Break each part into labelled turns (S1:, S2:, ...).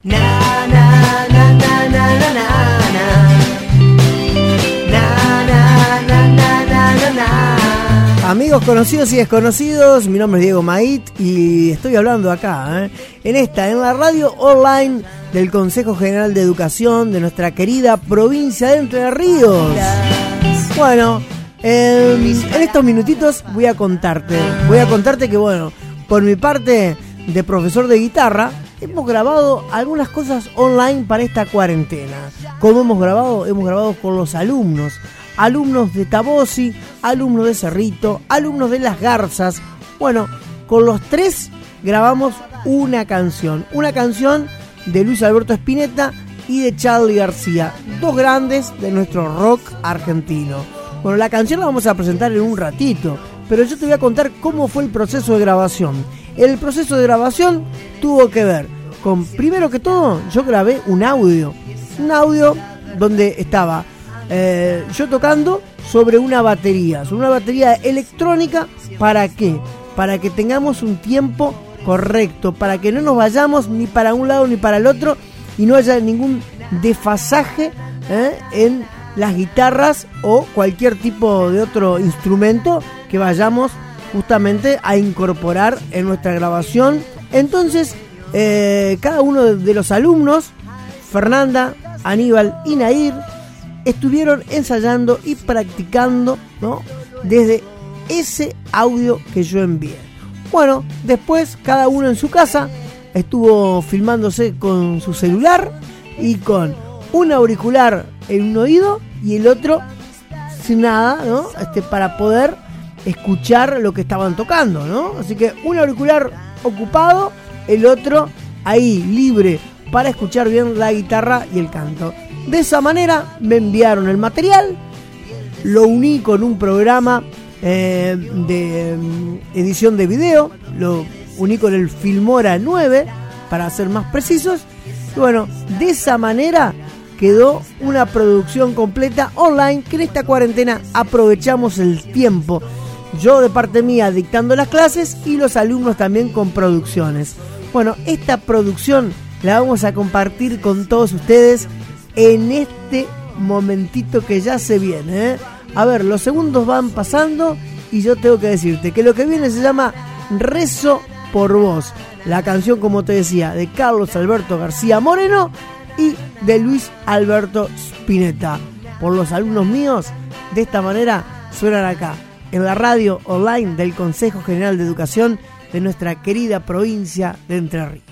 S1: Na, na, na, na, na, na, na. Na, na, na, na, na, na, na. Amigos conocidos y desconocidos, mi nombre es Diego Mait y estoy hablando acá, en la radio online del Consejo General de Educación de nuestra querida provincia de Entre Ríos. Bueno, en estos minutitos voy a contarte que, bueno, por mi parte de profesor de guitarra, hemos grabado algunas cosas online para esta cuarentena. ¿Cómo hemos grabado? Hemos grabado con los alumnos de Tabosi, alumnos de Cerrito, alumnos de Las Garzas. Bueno, con los tres grabamos una canción de Luis Alberto Spinetta y de Charly García, dos grandes de nuestro rock argentino. Bueno, la canción la vamos a presentar en un ratito, pero yo te voy a contar cómo fue el proceso de grabación. El proceso de grabación tuvo que ver con, primero que todo, yo grabé un audio donde estaba yo tocando sobre una batería electrónica. ¿Para qué? Para que tengamos un tiempo correcto, para que no nos vayamos ni para un lado ni para el otro y no haya ningún desfasaje en las guitarras o cualquier tipo de otro instrumento que vayamos justamente a incorporar en nuestra grabación. Entonces, cada uno de los alumnos, Fernanda, Aníbal y Nair, estuvieron ensayando y practicando, ¿no?, desde ese audio que yo envié. Bueno, después cada uno en su casa estuvo filmándose con su celular y con un auricular en un oído y el otro sin nada, ¿no?, para poder escuchar lo que estaban tocando, ¿no? Así que un auricular ocupado, el otro ahí libre para escuchar bien la guitarra y el canto. De esa manera me enviaron el material, lo uní con un programa de edición de video, lo uní con el Filmora 9 para ser más precisos. Y bueno, de esa manera quedó una producción completa online que en esta cuarentena aprovechamos el tiempo. Yo de parte mía dictando las clases y los alumnos también con producciones. Bueno, esta producción la vamos a compartir con todos ustedes en este momentito que ya se viene, A ver, los segundos van pasando y yo tengo que decirte que lo que viene se llama Rezo por Vos. La canción, como te decía, de Carlos Alberto García Moreno y de Luis Alberto Spinetta. Por los alumnos míos, de esta manera suenan acá, en la radio online del Consejo General de Educación de nuestra querida provincia de Entre Ríos.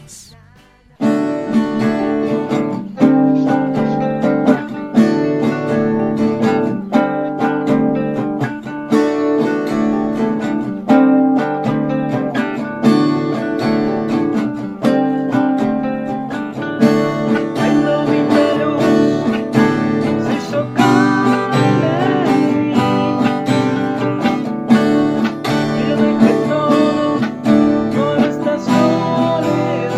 S2: Soledad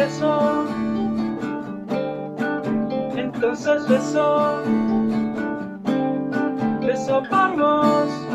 S2: beso, entonces beso, beso por vos.